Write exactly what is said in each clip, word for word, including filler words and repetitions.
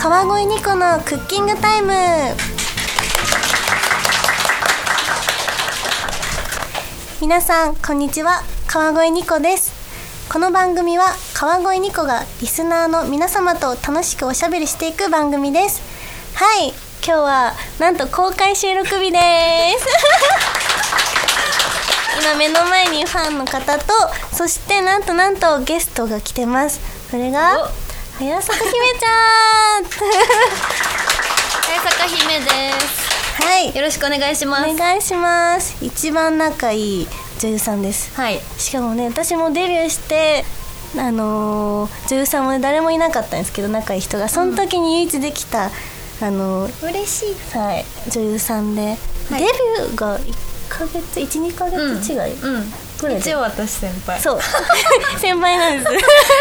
川越ニコのクッキングタイム。皆さんこんにちは、川越ニコです。この番組は川越ニコがリスナーの皆様と楽しくおしゃべりしていく番組です。はい、今日はなんと公開収録日です今目の前にファンの方と、そしてなんとなんとゲストが来てます。それが早坂姫ちゃん早坂姫です。 はい、 よろしくお願いします。 お願いします。一番仲いい女優さんです。 はい。 しかもね、私もデビューしてあのー、女優さんも誰もいなかったんですけど、仲いい人がその時に唯一できた、うん、あのー、 嬉しい、 はい、女優さんで、はい、デビューがいっかげつ いち,に ヶ月違い、 うんうん、ぐらいで。一応私先輩。 そう先輩なんです一応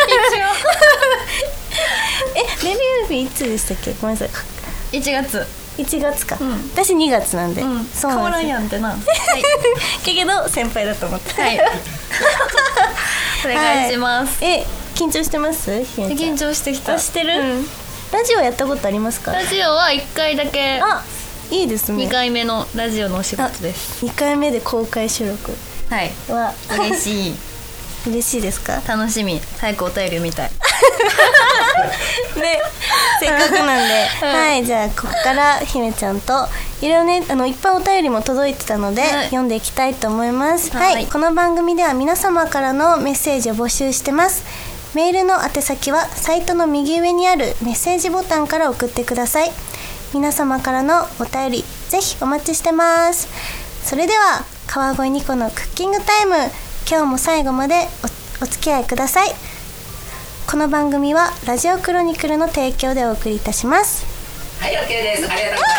え、デビュー日いつでしたっけ？ごめんなさい。 いちがついちがつか、 うん、 私にがつなんで、 うん、 そう変わらんやんってな、はい、 けど先輩だと思ってはいお願いします、 はい、え、緊張してます？ 緊張してきた。 してる、 うん、 ラジオやったことありますか？ ラジオはいっかいだけ。 あ、いいですね。 にかいめのラジオのお仕事です。 にかいめで公開収録はいは嬉しい嬉しいですか？ 楽しみ。早くお便り読みたいね、せっかくなんで、うん、はい、じゃあここから姫ちゃんといろいろね、あのいっぱいお便りも届いてたので、はい、読んでいきたいと思います。はい、はい、この番組では皆様からのメッセージを募集してます。メールの宛先はサイトの右上にあるメッセージボタンから送ってください。皆様からのお便りぜひお待ちしてます。それでは川越ニコのクッキングタイム、今日も最後まで お, お付き合いください。この番組はラジオクロニクルの提供でお送りいたします。 はい、 OK です。ありがとうござい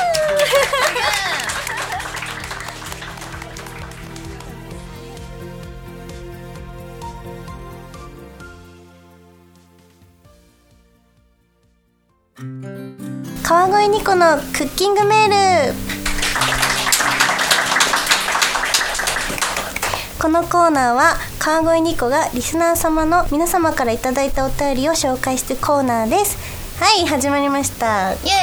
ます。川越ニコのクッキングメール。このコーナーは川越ニコがリスナー様の皆様からいただいたお便りを紹介してコーナーです。はい、始まりました。イエーイ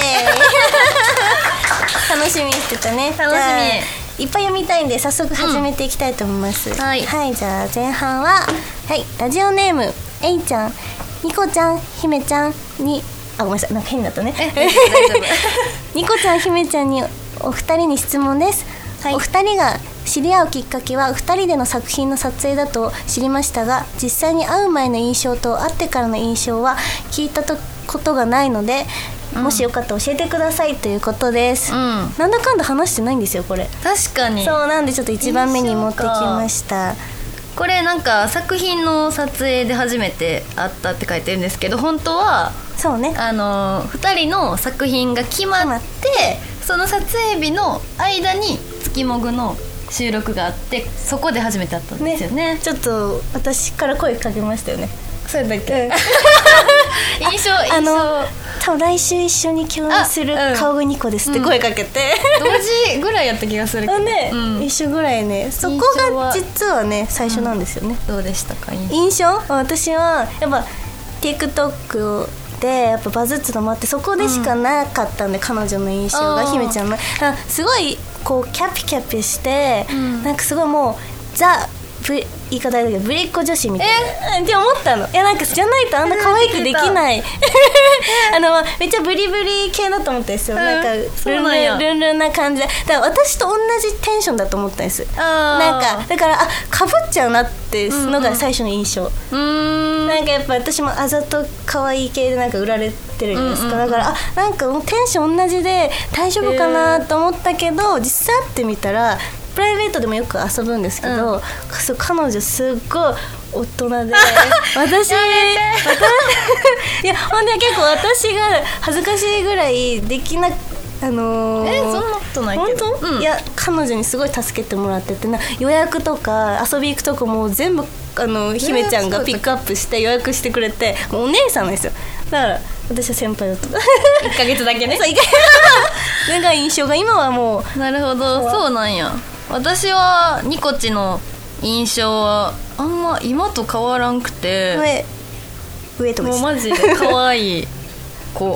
楽しみにしてたね。 楽しみ。いっぱい読みたいんで早速始めていきたいと思います、うん、はい、はい、じゃあ前半は、はい、ラジオネームえいちゃん、ニコちゃん、姫ちゃんに、あ、ごめんなさい、なんか変だったね大丈夫ニコちゃん、姫ちゃんにお二人に質問です、はい、お二人が知り合うきっかけはふたりでの作品の撮影だと知りましたが、実際に会う前の印象と会ってからの印象は聞いたことがないので、うん、もしよかったら教えてくださいということです、うん、なんだかんだ話してないんですよこれ。 確かに。 そうなんでちょっといちばんめに持ってきました。 これなんか作品の撮影で初めて会ったって書いてるんですけど、本当はそうね、 あのふたりの作品が決まってその撮影日の間に月もぐの収録があって、そこで初めて会ったんですよ ね, ね。ちょっと私から声かけましたよね。 それだけ、うん、印象あの多分来週一緒に共演する川越ニコですって声かけて、 うん、同時ぐらいやった気がするけどね、うん、一緒ぐらいね。そこが実はね最初なんですよね、 うん、どうでしたか印象？私はやっぱ TikTok でやっぱバズってのもあって、そこでしかなかったんで、うん、彼女の印象が姫ちゃんのすごいこうキャピキャピして、うん、なんかすごいもうザブ言い方だけどぶりっ子女子みたいな、えー、って思ったの。いやなんかじゃないとあんな可愛くできないあのめっちゃブリブリ系だと思ったんですよ、うん、なんかルンルンルンルンな感じで、だから私と同じテンションだと思ったんです。なんかだからあかぶっちゃうなってのが最初の印象、うんうん、なんかやっぱ私もあざと可愛い系でなんか売られてるじゃないですか、うんうん、だからあなんかもうテンション同じで大丈夫かなと思ったけど、実際会ってみたらプライベートでもよく遊ぶんですけど、うん、そう彼女すっごい大人で私いやほんで結構私が恥ずかしいぐらいできなあのー、 えそんなことないけど、 本当、うん、いや彼女にすごい助けてもらっててな、予約とか遊び行くとこも全部あの姫ちゃんがピックアップして予約してくれて、もうお姉さんなんですよ。だから私は先輩だといっかげつだけね。 そういっかげつなんか印象が今はもう。 なるほど、そうなんや。私はニコチの印象はあんま今と変わらんくて、 上上とかもうマジで可愛い子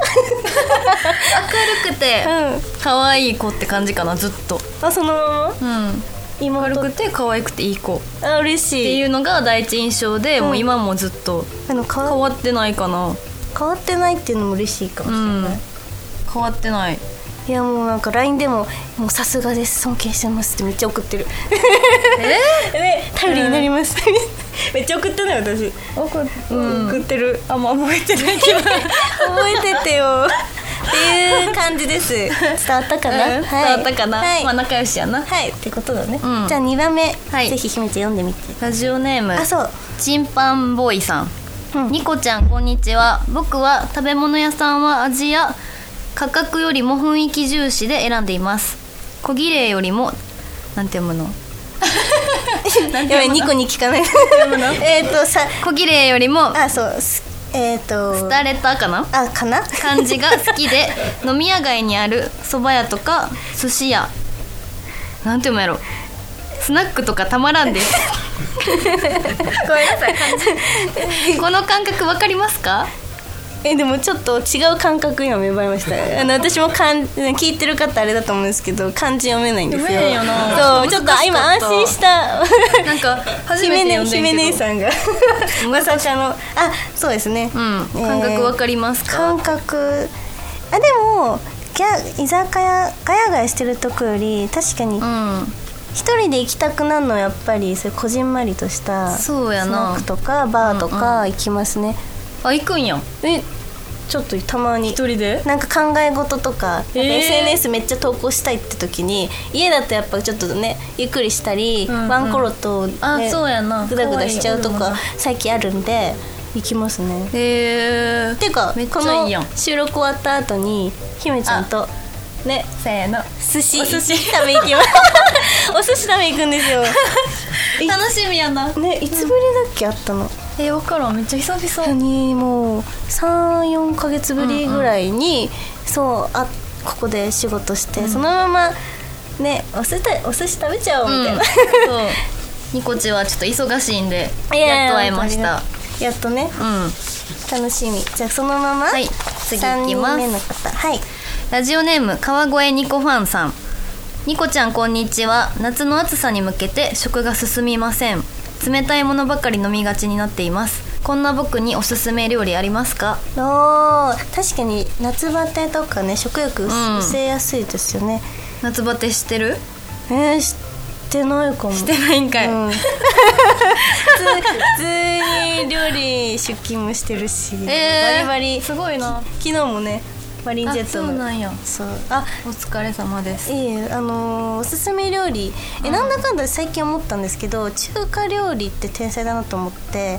明るくて可愛い子って感じかな、ずっと。 あ、そのまま。 うん、 妹明るくて可愛くていい子っあ、嬉しいていうのが第一印象で、うん、もう今もずっとあの変わ変わってないかな。 変わってないっていうのも嬉しいかもしれない、うん、 変わってない。 いやもうなんか ライン でももうさすがです尊敬してますってめっちゃ送ってるえね、頼りになります、うん、めっちゃ送ってない私送、うん、送ってる。 あんま覚えてないけど覚えててよっていう感じです。伝わったかな、うん、 はい、伝わったかな、はい、まあ仲良しやなはいってことだね、 うん、 じゃあにばんめ、 はい、 ぜひひめちゃん読んでみて。 ラジオネームあ、そうチンパンボーイさん、うん、ニコちゃんこんにちは。僕は食べ物屋さんは味や価格よりも雰囲気重視で選んでいます。小綺麗よりもなんて読むのやばい、ニコに聞かないえっとさ、 小綺麗よりもあ、そうえっ、ー、とスタレタかなあかな感じが好きで飲み屋街にある蕎麦屋とか寿司屋、なんて読むやろ、スナックとかたまらんですごめんなさいこの感覚わかりますか？ えでもちょっと違う感覚今芽生えましたあの私もかん聞いてる方あれだと思うんですけど漢字読めないんですよ。 読めんよな。 そうちょっと今安心したなんか初めて読んでんけど姫姉さんがまさかのあそうですね、 うん、感覚わかりますか？ 感覚あでもギャ居酒屋ガヤガヤしてるとこより確かに、うん一人で行きたくなるのはやっぱりそれこじんまりとしたスナックとかバーとか行きますね、うんうん、 あ、行くんや。 えちょっとたまに一人でなんか考え事とか、えー、エスエヌエス めっちゃ投稿したいって時に家だとやっぱちょっとねゆっくりしたり、うんうん、ワンコロと、ね、 あそうやなグダグダしちゃうとか最近あるんで行きますね。 へえ。 っていうかめっちゃいいやん。 この収録終わった後に姫ちゃんとねせーの寿司お寿司食べ行きますお寿司食べ行くんですよ楽しみやな。 ねいつぶりだっけ、うんうん、あったのえー、分からん、めっちゃ久々 にもう さん,よん ヶ月ぶりぐらいに、うんうん、そうあここで仕事して、うん、そのままねお寿司お寿司食べちゃおうみたいな、うん、そうニコチはちょっと忙しいんでやっと会えました。 やっとね、うん、楽しみ。じゃあそのまま、はい、次行きます。さんにんめの方、はい、 ラジオネーム川越ニコファンさん。ニコちゃんこんにちは。夏の暑さに向けて食が進みません。冷たいものばかり飲みがちになっています。こんな僕におすすめ料理ありますか？ お確かに夏バテとかね食欲うせやすいですよね、 うん、夏バテしてる？ えー、してないかも。 してないんかい、うん、普通に料理出勤もしてるし、 えー、 バリバリすごいな。 昨日もねマリンジェットの。 そうなんや。 そうあお疲れ様です。 いいあのー、おすすめ料理えなんだかんだ最近思ったんですけど中華料理って天才だなと思って、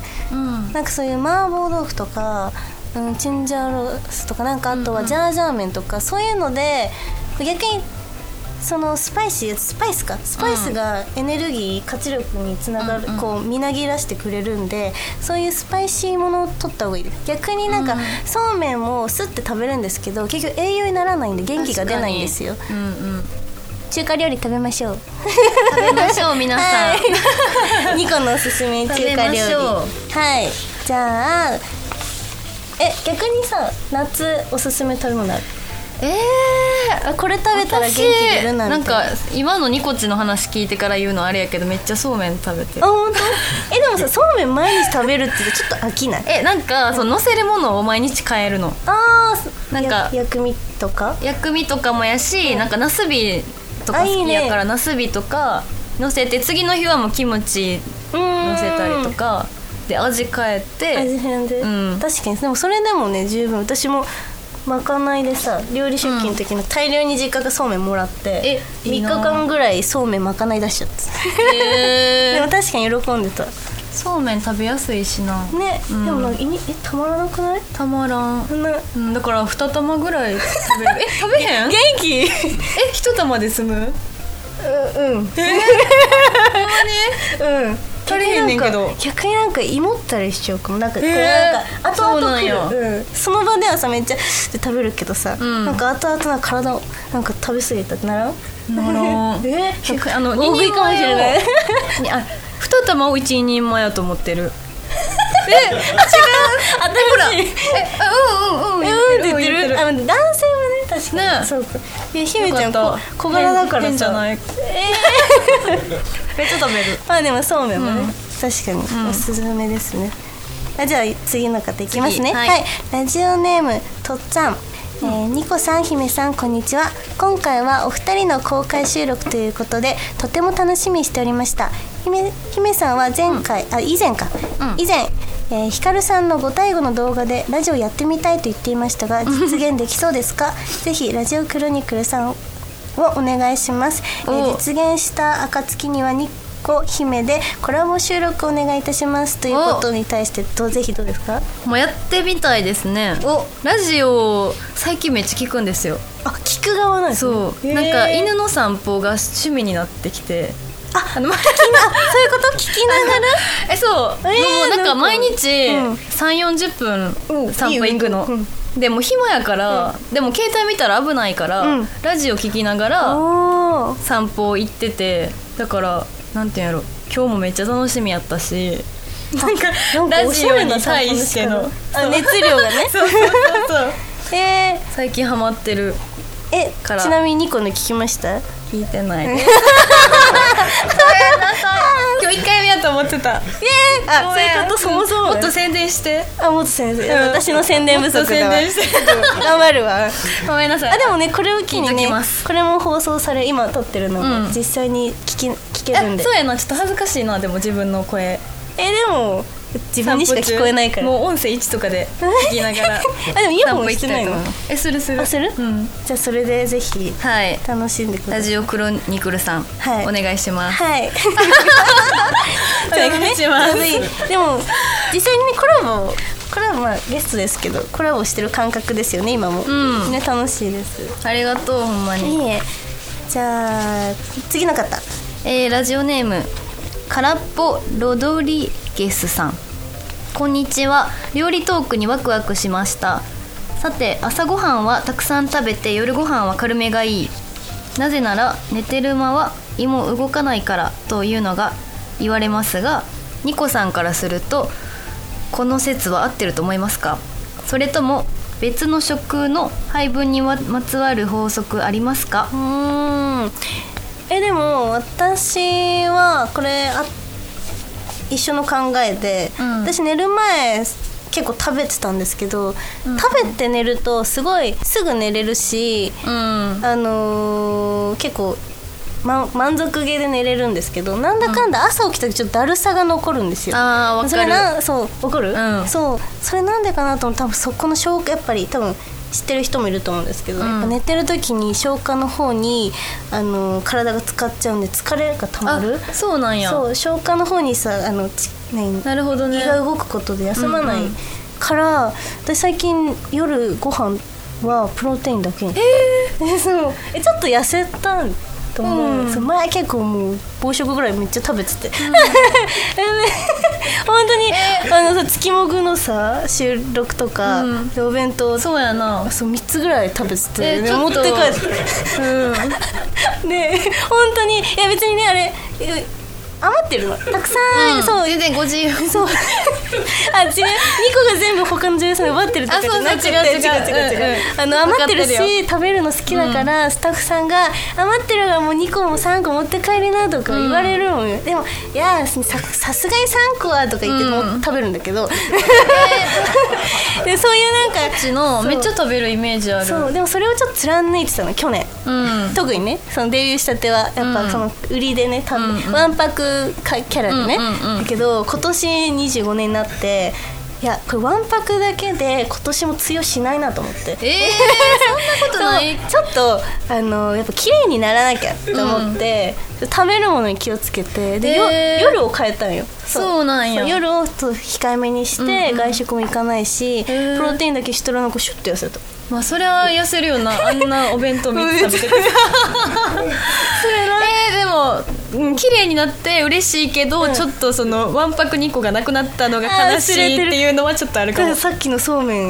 うん、なんかそういう麻婆豆腐とか、うん、チンジャオロースとかなんかあとはジャージャー麺とか、うんうん、そういうので逆にそのスパイシースパイスかスパイスがエネルギー活力につながる、うんうん、こうみなぎらしてくれるんでそういうスパイシーものを取った方がいいです。逆になんか、うん、そうめんもスッて食べるんですけど結局栄養にならないんで元気が出ないんですよ、うんうん、中華料理食べましょう食べましょう皆さん、 はい、ニコのおすすめ中華料理はいじゃあえ逆にさ夏おすすめ食べ物ある？ えー、 これ食べたら元気出るなみたいな。 なんか今のニコチの話聞いてから言うのあれやけどめっちゃそうめん食べてる。 あ本当？えでもさそうめん毎日食べるってちょっと飽きない？ えなんかそう乗せるものを毎日変えるの。 ああなんか薬味とか薬味とかもやし、うん、なんかナスビとか好きやからナスビとか乗せて次の日はもうキムチ乗せたりとかで味変えて味変で、うん、確かにでもそれでもね十分。私もまかないでさ料理出勤の時の大量に実家がそうめんもらって、うん、みっかかんぐらいそうめんまかない出しちゃって、えー、でも確かに喜んでた。 そうめん食べやすいしなね、うん、でもなんかえたまらなくない？ たまらん、うん、だからに玉ぐらい食べるえ食べへん？ 元気え一玉で済む？ううんえー、ほんまにうん足りへんねんけど逆になんか胃もったりしちゃうかも。なんかこれなんか後々来る そ, うん、その場ではさめっちゃ食べるけどさ、うん、なんか後々なんか体をなんか食べ過ぎたってならん？ ならんえあのににんまえかもしれないあに玉をいちにんまえやと思ってる新しいえうんうんうんうんって言ってる。 言ってるあ、男性はね確かに、 ねそうか。いや姫ちゃんよかったこ小柄だからさ変じゃないえめっちゃ食べるー、まあでもそうめんもね、 うん確かにんおすすめですね。あ、じゃあ次の方いきますね。 次はいはい、ラジオネームとっつぁん、えー、ニコさん、姫さん、こんにちは。今回はお二人の公開収録ということでとても楽しみにしておりました。姫, 姫さんは前回、うん、あ以前か、うん、以前、えー、ヒカルさんのご対語の動画でラジオやってみたいと言っていましたが実現できそうですか？ぜひラジオクロニクルさんをお願いします。えー、実現した暁にはニコ姫でコラボ収録お願いいたしますということに対してどうぜひどうですか？ もうやってみたいですね。おラジオ最近めっちゃ聞くんですよ。 あ、聞く側なんですね。 そう、なんか犬の散歩が趣味になってきて、 あ、あの聞きなそういうこと聞きながらえそう、 えー、 もうなんか毎日うん、 さんじゅうよんじゅっぷん散歩行くの、 うん、 でも暇やから、うん、でも携帯見たら危ないから、うん、ラジオ聞きながら散歩行ってて、だからなんていうんやろ、今日もめっちゃ楽しみやったし、なんかラジオに対してのあ熱量がねそうそうそうそうえー、 最近ハマってるえからちなみにニコの聞きました？ 聞いてないです今日いっかいめやと思ってた。 えー、あ、そういうこと。そもそももっと宣伝して。 あ、もっと宣伝、うん、私の宣伝不足だわ。 宣伝して頑張るわ。 ごめんなさい。 あ、でもね、これを機にね、これも放送され、今撮ってるのも、うん、実際に聞き聞けるんで。 そうやな、ちょっと恥ずかしいな、でも自分の声。 え、でも自分にしか聞こえないから、 もう音声いちとかで聞きながらあ、でもイヤホンしてないの？ え、するする。 あ、する？うん、じゃあそれでぜひ楽しんでください。 ラジオクロニクルさん、はい、お願いします。 はいお願いします。 でも実際にね、コラボこれはまあゲストですけどコラボしてる感覚ですよね、今も、うん、ね、楽しいです。 ありがとう、ほんまに。 いいえ。じゃあ次の方、 えー、ラジオネーム空っぽロドリゲスさん、こんにちは。料理トークにワクワクしました。さて、朝ごはんはたくさん食べて夜ごはんは軽めがいい。なぜなら寝てる間は胃も動かないからというのが言われますが、ニコさんからするとこの説は合ってると思いますか？それとも別の食の配分にまつわる法則ありますか？ うーんえでも私はこれあ一緒の考えで、うん、私寝る前結構食べてたんですけど、うん、食べて寝るとすごいすぐ寝れるし、うん、あのー、結構、ま、満足げで寝れるんですけど、なんだかんだ朝起きた時ちょっとだるさが残るんですよ。 あー、わかる。 それなそうわかる、 うん、 そうそれなんでかなと思う。多分そこの消化やっぱり多分知ってる人もいると思うんですけど、うん、やっぱ寝てる時に消化の方にあの体が使っちゃうんで疲れがたまる。 あ、そうなんや。 そう、消化の方にさあのち、ね、 なるほどね、 胃が動くことで休まないから、うんうん、私最近夜ご飯はプロテインだけに、えー、そうえちょっと痩せたと思う、うん、そう前結構もう暴食ぐらいめっちゃ食べてて、うん、本当に、えー、あのさ月もぐのさ収録とか、うん、お弁当そうやな、 そうみっつぐらい食べてて、 えー、 ね、持って帰って、うん、で本当にいや別にねあれ余ってるのたくさん、うん、そう全然ご自由そうあ違うにこが全部他の女優さんに奪ってるとかじゃなくて、違う違う違う違う、あの余ってるし食べるの好きだから、うん、スタッフさんが余ってるがもうにこもさんこ持って帰りなとか言われるもんよ、うん、でもいや さ, さすがにさんこはとか言っても、うん、食べるんだけどでそういうなんかこっちのめっちゃ食べるイメージある。 そうでもそれをちょっと貫いてたの去年、うん、特にねそのデビューしたてはやっぱその売りでね、うん、わんぱくキャラでね、うんうんうん、だけど今年にじゅうごねんになっていやこれわんぱくだけで今年も通用しないなと思って、 えー、そんなことないちょっとあのやっぱ綺麗にならなきゃと思って、うん、食べるものに気をつけてで、えー、夜を変えたんよ。 そうなんや。 夜をと控えめにして、うんうん、外食も行かないし、プロテインだけしとらの子シュッと痩せた。 まあそれは痩せるよなあんなお弁当みっつ食べててそれなえー、でも、うん、綺麗になって嬉しいけど、うん、ちょっとそのわんぱくにこがなくなったのが悲しいっていうのはちょっとあるかも。 さっきのそうめん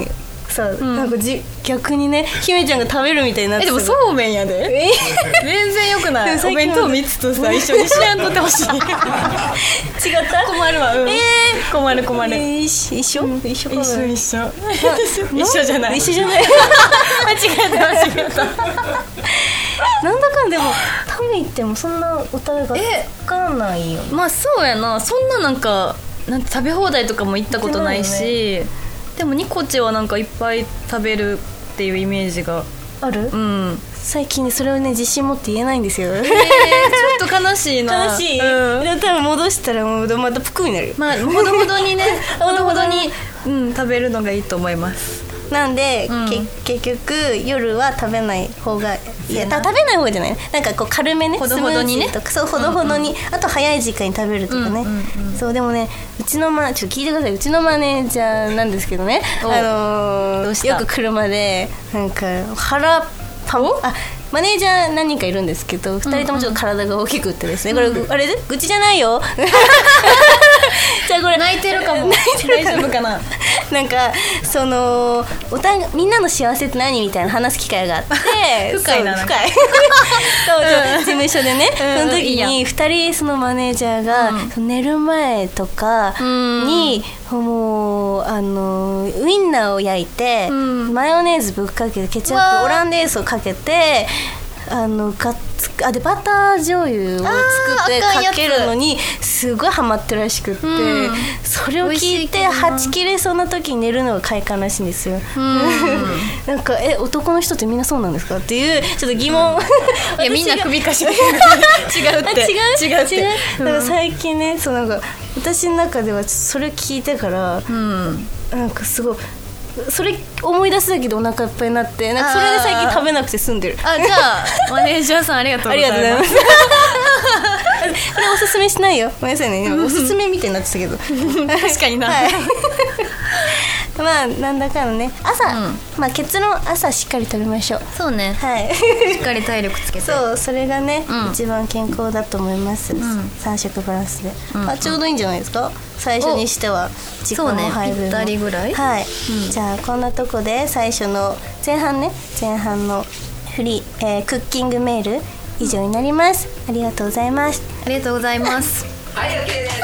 さ、うん、なんかじ逆にね姫ちゃんが食べるみたいになってた。 えでもそうめんやで全然よくない。お弁当みっつとさ一緒にしやんとってほしい違った困るわ、うん、えー、困る困る、えー、一緒、うん、一緒かな一緒一緒一緒じゃない一緒じゃない間違えた間違えたなんだかんでも食べ行ってもそんなお互いがつかないよ。 まあそうやな。そんななんかなんて食べ放題とかも行ったことないし、ね、でもニコチはなんかいっぱい食べるっていうイメージがある。 うん最近ねそれをね自信持って言えないんですよ、えー、ちょっと悲しいな悲しい、うん、でも多分戻したらもうまたぷくになるよ。 まあほどほどにねほどほどに、うん、食べるのがいいと思います。 なんで、うん、け結局夜は食べない方がいや食べない方がじゃないなんかこう軽めねほどほどにねスムージーとかそうほどほどに、うんうん、あと早い時間に食べるとかね、うんうんうん、そうでもねうちのまちょっと聞いてください。うちのマネージャーなんですけどねあのー、よく車でなんか腹パンあマネージャー何人かいるんですけどふたりともちょっと体が大きくってですね、うんうん、これあれで愚痴じゃないよじゃあこれ泣いてるかも大丈夫かななんかそのおたみんなの幸せって何みたいな話す機会があって深いな深いそうそう、うん、事務所でね、うん、その時にふたりそのマネージャーが、うん、寝る前とかに、うん、もうあのウインナーを焼いて、うん、マヨネーズぶっかけてケチャップオランデーズをかけてあのガッツあでバター醤油を作ってかけるのにすごいハマってるらしくって、うん、それを聞いてはち切れそうな時に寝るのが快感らしいんですよ、うん、なんかえ男の人ってみんなそうなんですかっていうちょっと疑問、 うん、いやみんな首かしげて違うって違う違うって違う、なんか最近ねそうなんか私の中ではそれ聞いてから、うん、なんかすごいそれ思い出すだけでお腹いっぱいになってなんかそれで最近食べなくて済んでる。 あじゃあマネージャーさんありがとうございます。ありがとうございますこれおすすめしないよごめんなさいね今おすすめみたいになってたけど確かにな、はい、 まあなんだかのね朝、うん、まあ結論朝しっかり食べましょう。 そうね、 はい、 しっかり体力つけてそうそれがね、うん、一番健康だと思います、うん、さん食プラスで、うん、あちょうどいいんじゃないですか最初にしては時間も配分もそうねぴったりぐらいはい、うん、じゃあこんなとこで最初の前半ね前半のフリー、えー、クッキングメール以上になります。ありがとうございます。 ありがとうございますはい OK です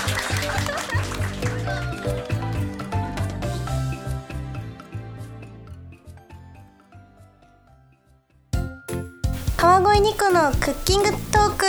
川越ニコのクッキングトーク。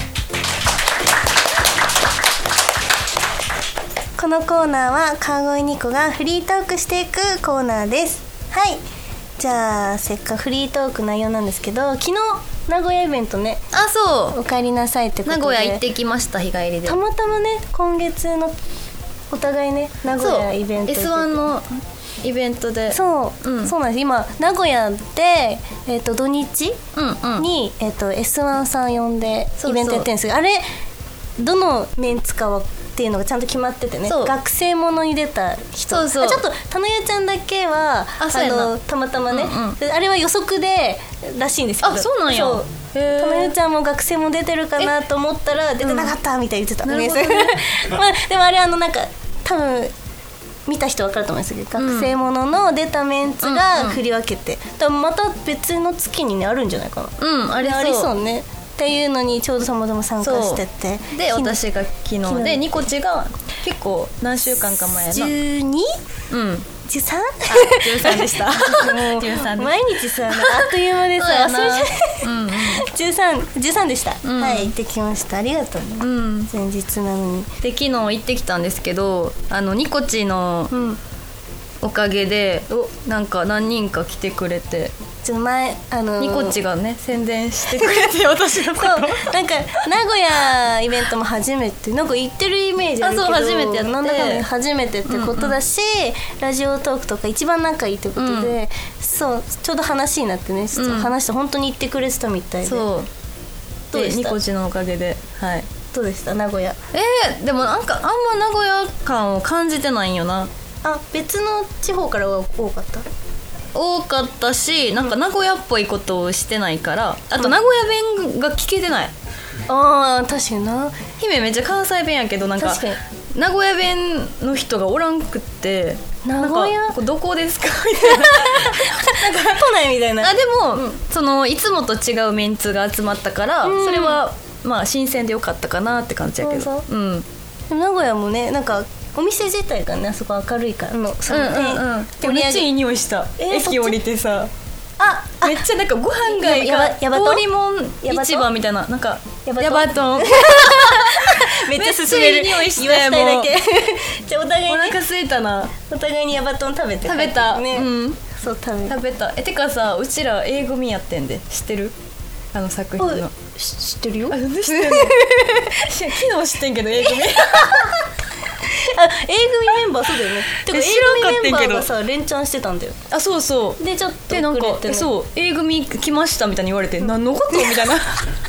このコーナーは川越ニコがフリートークしていくコーナーです。はい、じゃあせっかくフリートーク内容なんですけど昨日名古屋イベントねあそうお帰りなさいってことで名古屋行ってきました日帰りでたまたまね今月のお互いね名古屋イベントエスワン のイベントでそう、うん、そうなんです。今名古屋で、えー、と土日に、 うんうんえー、と エスワン さん呼んでイベントやってるんですけどあれどのメンツかはっていうのがちゃんと決まっててね学生ものに出た人そうそうちょっとたのやちゃんだけは あ, あのたまたまね、うんうん、あれは予測でらしいんですけどあそうなんやそうたのやちゃんも学生も出てるかなと思ったら出てなかったみたいに言ってた、うんねまあ、でもあれあのなんか多分見た人分かると思うんですけど、うん、学生ものの出たメンツが振り分けて、うんうん、また別の月にねあるんじゃないかな。 うんあれありそうねっていうのにちょうどたまたま参加しててで私が昨日でニコチが結構何週間か前やな じゅうに? うんじゅうさん? じゅうさんでしたじゅうさん毎日さあっという間でさ忘れちゃう、うんうん、じゅうさん, じゅうさんでした、うん、はい行ってきましたありがとう、ねうん、前日なのにで昨日行ってきたんですけどあのニコチのおかげで、うん、なんか何人か来てくれてちょっと前あのー、 ニコチがね宣伝してくれて私のことそうなんか名古屋イベントも初めてなんか行ってるイメージあるけどあそう初めてやってなんだかんだ初めてってことだし、うんうん、ラジオトークとか一番仲いいってことで、うん、そうちょうど話になってねちょっと話して本当に言ってくれてたみたいで、 そうでニコチのおかげではいどうでした名古屋えー、でもなんかあんま名古屋感を感じてないんよなあ別の地方からは多かった多かったしなんか名古屋っぽいことをしてないからあと名古屋弁が聞けてない、 うん、あー確かにな姫めっちゃ関西弁やけどなんか名古屋弁の人がおらんくって、 名古屋なんかどこですかみたいななんか都内みたいな。 あでも、うん、そのいつもと違うメンツが集まったから、うん、それはまあ新鮮でよかったかなって感じやけど、 そうそう、 うん、 でも名古屋もね、なんかお店自体がね、あそこ明るいからの、そのね、 うんうんうん、でもめっちゃいい匂いした、えー、駅降りてさ、 ああめっちゃなんかご飯街が通りもん市場みたいな、なんかヤバトンめっちゃ進める、 めっちゃいい匂いして言わしたいだけじゃあお互いにお腹空いたな、 お互いにヤバトン食べて食べた、 ね、 うん、 そう食べた食べた。えてかさ、うちら A 組やってんで知ってる？あの作品の知ってるよ。 あ、なんで知ってんの昨日知ってんけど A 組あ、A 組メンバーそうだよね。てか A 組メンバーがさ連チャンしてたんだよ。 あ、そうそうでちょっとでなんか遅れてね、 そう A 組来ましたみたいに言われて、何のことみたいな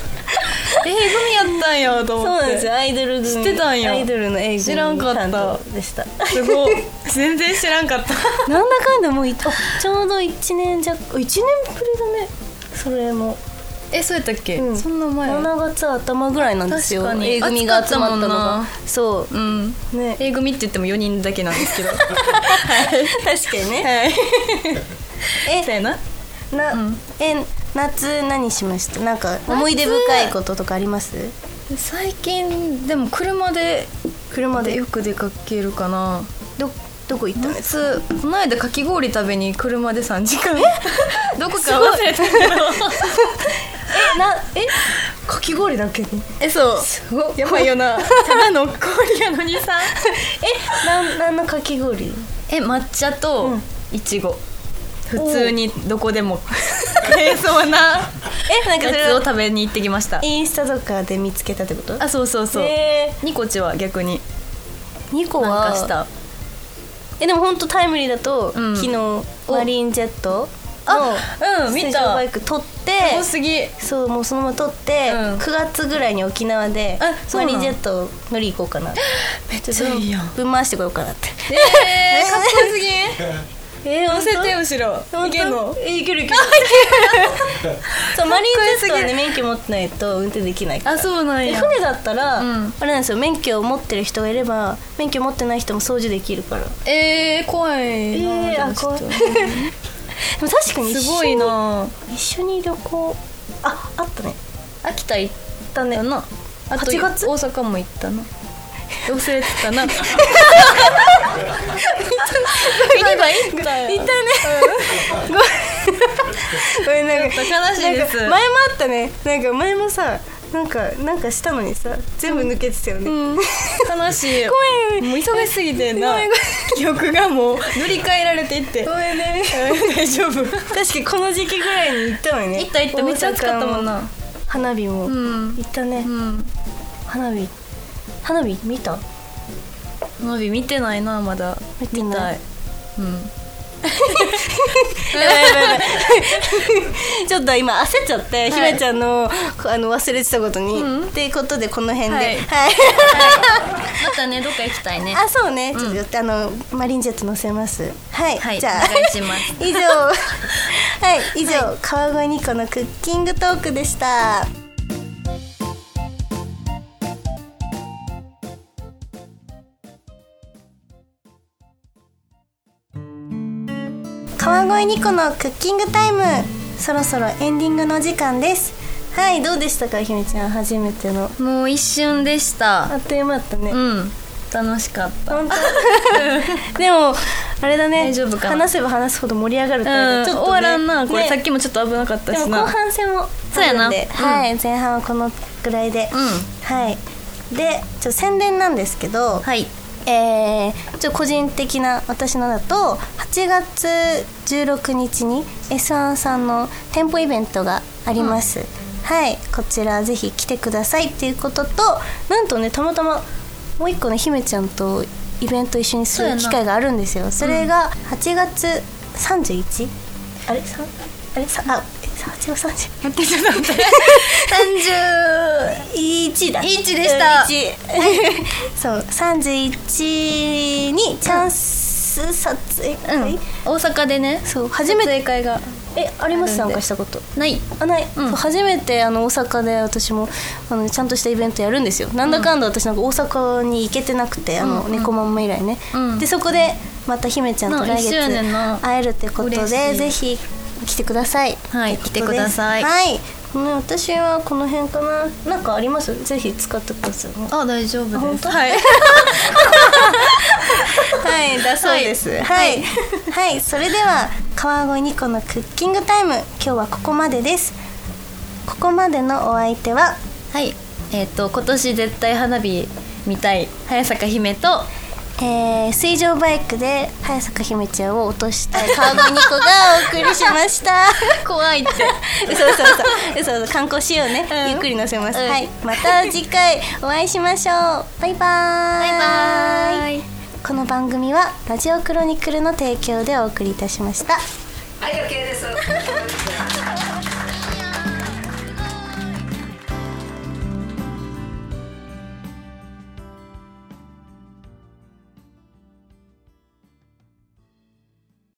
A 組やったんやと思って。 そうなんですよ、アイドル組知ってたんや。 アイドルの A 組知らんかった担当でした。 すごい全然知らんかったなんだかんだもういあちょうどいちねん弱、いちねんぶりだね。それもえ、そうやったっけ、 うん、 そんな前しちがつ頭ぐらいなんですよ。 A 組が集まったのが。そう、 うんね、A 組って言ってもよにんだけなんですけどはい確かにね、はい、えそうやなな、うん、え夏何しました？なんか思い出深いこととかあります？ 最近でも車で車でよく出かけるかな。 どどこ行ったんですか？ 夏この間かき氷食べに車でさんじかんどこか忘れたけどえなえかき氷だけにえそうすごやばいよなただの氷やのにさえなんなんのかき氷？ え抹茶といちご、うん、普通にどこでも買えそうなえなんかそれやつを食べに行ってきました。 インスタとかで見つけたってこと？ あ、そうそうそう、えー、ニコチは逆にニコはなんかしたえでも本当タイムリーだと、うん、昨日マリンジェットのステーションバイク撮って多すぎそうもうそのまま撮って、うん、くがつぐらいに沖縄でマリンジェット乗り行こうかなめっちゃいいやんぶん回してこようかなってえー、かっこよすぎえー、 乗せて後ろいけんの？ えー、いけるいけるそうマリンジェットはね免許持ってないと運転できないから。 あ、そうなんや。 船だったら、うん、あれなんですよ、免許を持ってる人がいれば免許持ってない人も操縦できるから。 えー、怖いえー、あ怖いでも確かにすごいな。 一緒に旅行ああったね。 秋田行ったね。 なあとはちがつ大阪も行ったな。忘れてたな。ミニバ行ったよ。 行ったね。ごめんなんか悲しいです。 前もあったね。なんか前もさ、なんかなんかしたのにさ、全部抜けてたよね。 うん、悲しい。 ごめん。 もう忙しすぎてな。記憶がもう塗り替えられていって。 ごめんね。 大丈夫。 確かにこの時期ぐらいに行ったのにね。 行った行っためっちゃ暑かったもんな。 花火も行ったね。 うん、 花火。花火見た？ 花火見てないなまだ。 見てない。 うん。 ちょっと今焦っちゃって、はい、ひめちゃんのあの忘れてたことに、うん、っていうことでこの辺で、はいはい、 またねどっか行きたいね。 あ、そうね、うん、ちょっとあのマリンジェット乗せます。はい、 はい、 じゃあお願いします以上はい以上、はい、川越ニコのクッキングトークでした。川越ニコのクッキングタイム、そろそろエンディングの時間です。はい、どうでしたかひめちゃん、初めての。 もう一瞬でした。 あっという間だったね。 うん、楽しかった。 本当でもあれだね、 大丈夫かな。 話せば話すほど盛り上がるから、 うん、ちょっと、ね、終わらんなこれ、ね、さっきもちょっと危なかったしな。 でも後半戦もそうやな、うん、 はい、前半はこのぐらいで、 うん、 はいでちょっと宣伝なんですけど、 はい、 えー、ちょ個人的な私のだとはちがつじゅうろくにちに エスワン さんの店舗イベントがあります、うん、はい、こちらぜひ来てくださいっていうことと、なんとねたまたまもう一個ねひめちゃんとイベント一緒にする機会があるんですよ。 そ, それがはちがつさんじゅういち、あれさあれさあはちがつさんじゅう待ってちょっと待ってさんじゅういちだいちでした。 そうさんじゅういちにチャンス撮影会、 うん、大阪でね、 そう初めて撮影会がえあります？ あるんで参加したこと。 ないあない、 うんそう初めてあの大阪で私もあのちゃんとしたイベントやるんですよ。なんだかんだ私なんか大阪に行けてなくて、あのうんうん猫ママ以来ね、 うんでそこでまた姫ちゃんと来な一月周年の会えるってこと嬉しでいぜひ来てください。 はいってことです来てくださいはい、ね、私はこの辺かな。なんかあります？ぜひ使ってください。 あ大丈夫です。 本当はいはいだそうです。はいはい、それでは川越ニコのクッキングタイム、今日はここまでです。ここまでのお相手ははいえっ、と今年絶対花火見たい早坂姫とえー、水上バイクで早坂姫ちゃんを落としたい川越ニコがお送りしました怖いって嘘嘘嘘嘘嘘観光しようね、うん、ゆっくり乗せます、うん、はい、また次回お会いしましょう。バイバーイ。 バイバーイ。 この番組はラジオクロニクルの提供でお送りいたしました。 はい、オッケーです。